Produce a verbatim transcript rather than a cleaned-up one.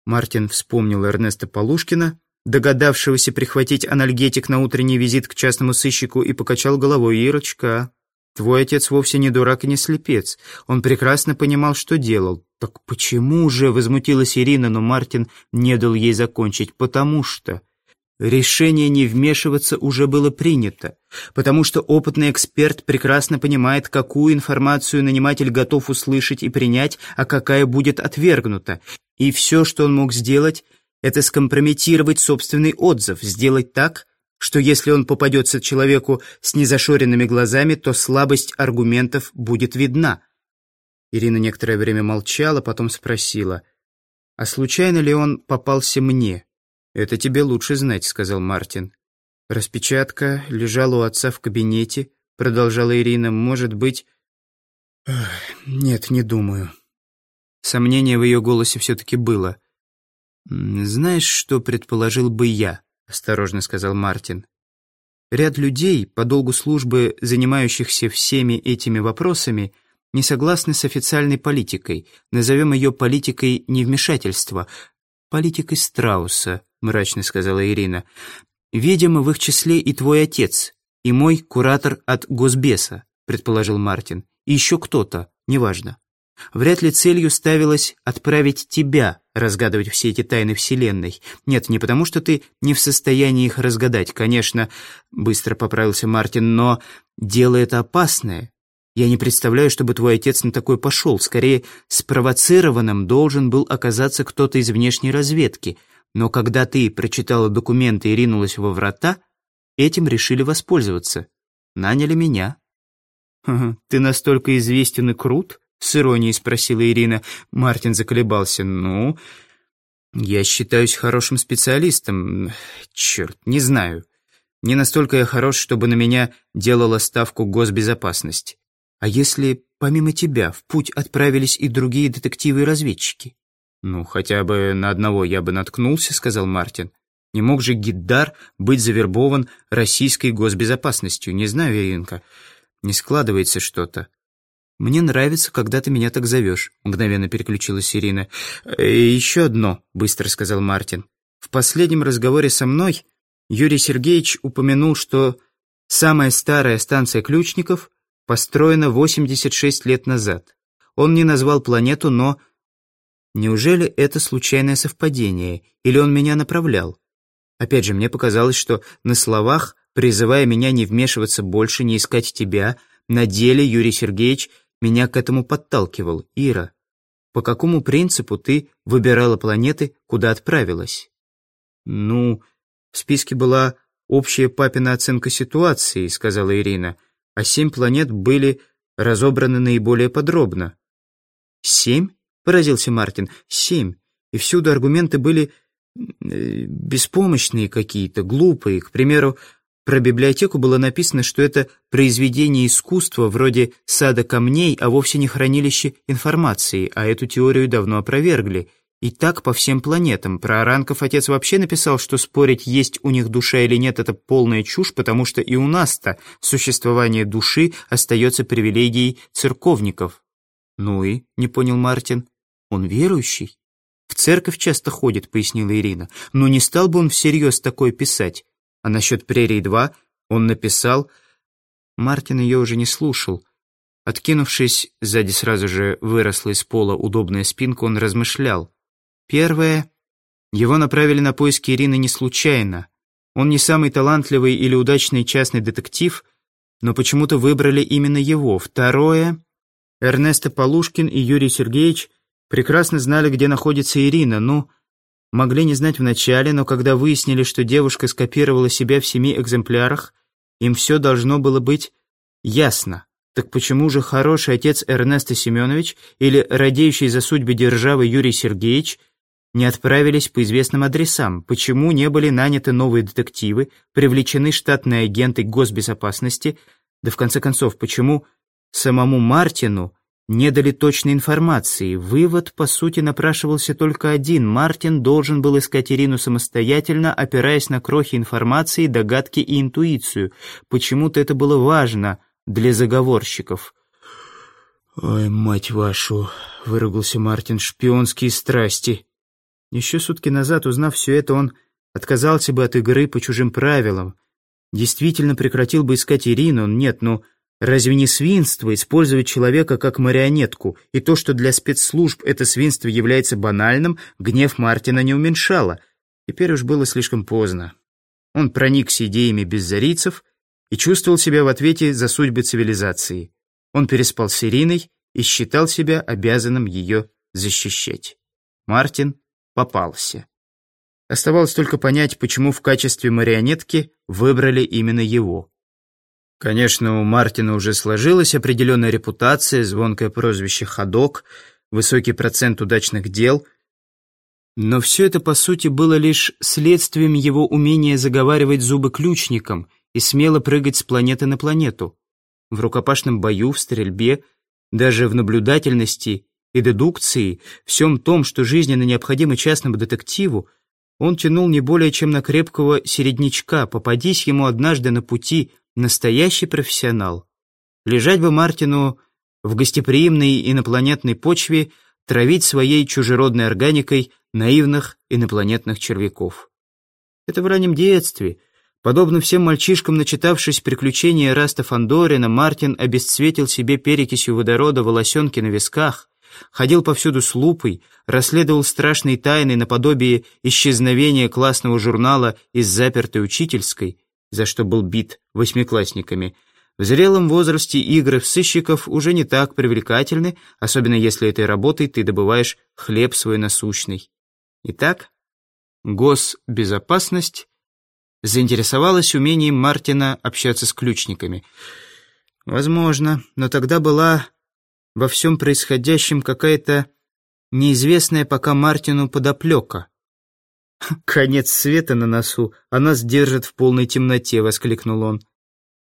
Мартин вспомнил Эрнеста Полушкина, догадавшегося прихватить анальгетик на утренний визит к частному сыщику, и покачал головой. «Ирочка, твой отец вовсе не дурак и не слепец. Он прекрасно понимал, что делал». «Так почему же?» — возмутилась Ирина, но Мартин не дал ей закончить. «Потому что...» Решение не вмешиваться уже было принято, потому что опытный эксперт прекрасно понимает, какую информацию наниматель готов услышать и принять, а какая будет отвергнута. И все, что он мог сделать, это скомпрометировать собственный отзыв, сделать так, что если он попадется человеку с незашоренными глазами, то слабость аргументов будет видна. Ирина некоторое время молчала, потом спросила: «А случайно ли он попался мне?» «Это тебе лучше знать», — сказал Мартин. «Распечатка лежала у отца в кабинете», — продолжала Ирина. «Может быть...» «Нет, не думаю». Сомнение в ее голосе все-таки было. «Знаешь, что предположил бы я?» — осторожно сказал Мартин. «Ряд людей, по долгу службы занимающихся всеми этими вопросами, не согласны с официальной политикой. Назовем ее политикой невмешательства, политикой страуса», — мрачно сказала Ирина. «Видимо, в их числе и твой отец, и мой куратор от Госбеса», — предположил Мартин. «И еще кто-то, неважно. Вряд ли целью ставилось отправить тебя разгадывать все эти тайны Вселенной. Нет, не потому, что ты не в состоянии их разгадать, конечно», — быстро поправился Мартин, «но дело это опасное. Я не представляю, чтобы твой отец на такое пошел. Скорее, спровоцированным должен был оказаться кто-то из внешней разведки. Но когда ты прочитала документы и ринулась во врата, этим решили воспользоваться. Наняли меня». «Ты настолько известен и крут?» — с иронией спросила Ирина. Мартин заколебался. «Ну, я считаюсь хорошим специалистом. Черт, не знаю. Не настолько я хорош, чтобы на меня делала ставку госбезопасность. А если помимо тебя в путь отправились и другие детективы и разведчики?» «Ну, хотя бы на одного я бы наткнулся», — сказал Мартин. «Не мог же Гиддар быть завербован российской госбезопасностью? Не знаю, Иринка, не складывается что-то». «Мне нравится, когда ты меня так зовешь», — мгновенно переключилась Ирина. «И еще одно», — быстро сказал Мартин. «В последнем разговоре со мной Юрий Сергеевич упомянул, что самая старая станция Ключников построена восемьдесят шесть лет назад. Он не назвал планету, но... Неужели это случайное совпадение? Или он меня направлял? Опять же, мне показалось, что на словах, призывая меня не вмешиваться больше, не искать тебя, на деле Юрий Сергеевич меня к этому подталкивал. Ира, по какому принципу ты выбирала планеты, куда отправилась?» «Ну, в списке была общая папина оценка ситуации», — сказала Ирина, «а семь планет были разобраны наиболее подробно». «Семь?» — поразился Мартин. «Семь. И всюду аргументы были э, беспомощные какие-то, глупые. К примеру, про библиотеку было написано, что это произведение искусства вроде сада камней, а вовсе не хранилище информации, а эту теорию давно опровергли. И так по всем планетам. Про оранков отец вообще написал, что спорить, есть у них душа или нет, это полная чушь, потому что и у нас-то существование души остается привилегией церковников». «Ну и?» — не понял Мартин. «Он верующий?» «В церковь часто ходит», — пояснила Ирина. «Но не стал бы он всерьез такое писать. А насчет «Прерий-два» он написал...» Мартин ее уже не слушал. Откинувшись, сзади сразу же выросла из пола удобная спинка, он размышлял. Первое. Его направили на поиски Ирины не случайно. Он не самый талантливый или удачный частный детектив, но почему-то выбрали именно его. Второе. Эрнесто Полушкин и Юрий Сергеевич прекрасно знали, где находится Ирина. Ну, могли не знать вначале, но когда выяснили, что девушка скопировала себя в семи экземплярах, им все должно было быть ясно. Так почему же хороший отец Эрнесто Семенович или радеющий за судьбы державы Юрий Сергеевич не отправились по известным адресам? Почему не были наняты новые детективы, привлечены штатные агенты госбезопасности? Да в конце концов, почему самому Мартину не дали точной информации? Вывод, по сути, напрашивался только один. Мартин должен был искать Ирину самостоятельно, опираясь на крохи информации, догадки и интуицию. Почему-то это было важно для заговорщиков. «Ой, мать вашу!» — выругался Мартин. «Шпионские страсти! Еще сутки назад, узнав все это, он отказался бы от игры по чужим правилам. Действительно прекратил бы искать Ирину. Нет, ну разве не свинство использовать человека как марионетку? И то, что для спецслужб это свинство является банальным, гнев Мартина не уменьшало. Теперь уж было слишком поздно. Он проникся идеями беззарийцев и чувствовал себя в ответе за судьбы цивилизации. Он переспал с Ириной и считал себя обязанным ее защищать. Мартин попался. Оставалось только понять, почему в качестве марионетки выбрали именно его. Конечно, у Мартина уже сложилась определенная репутация, звонкое прозвище «Ходок», высокий процент удачных дел. Но все это, по сути, было лишь следствием его умения заговаривать зубы ключником и смело прыгать с планеты на планету. В рукопашном бою, в стрельбе, даже в наблюдательности и дедукции, всем том, что жизненно необходимо частному детективу, он тянул не более чем на крепкого середнячка, попадись ему однажды на пути настоящий профессионал. Лежать бы Мартину в гостеприимной инопланетной почве, травить своей чужеродной органикой наивных инопланетных червяков. Это в раннем детстве. Подобно всем мальчишкам, начитавшись приключения Эраста Фандорина, Мартин обесцветил себе перекисью водорода волосенки на висках, ходил повсюду с лупой, расследовал страшные тайны наподобие исчезновения классного журнала из запертой учительской, за что был бит восьмиклассниками. В зрелом возрасте игры в сыщиков уже не так привлекательны, особенно если этой работой ты добываешь хлеб свой насущный. Итак, госбезопасность заинтересовалась умением Мартина общаться с ключниками. Возможно, но тогда была во всем происходящем какая-то неизвестная пока Мартину подоплека. «Конец света на носу, а нас держат в полной темноте», — воскликнул он.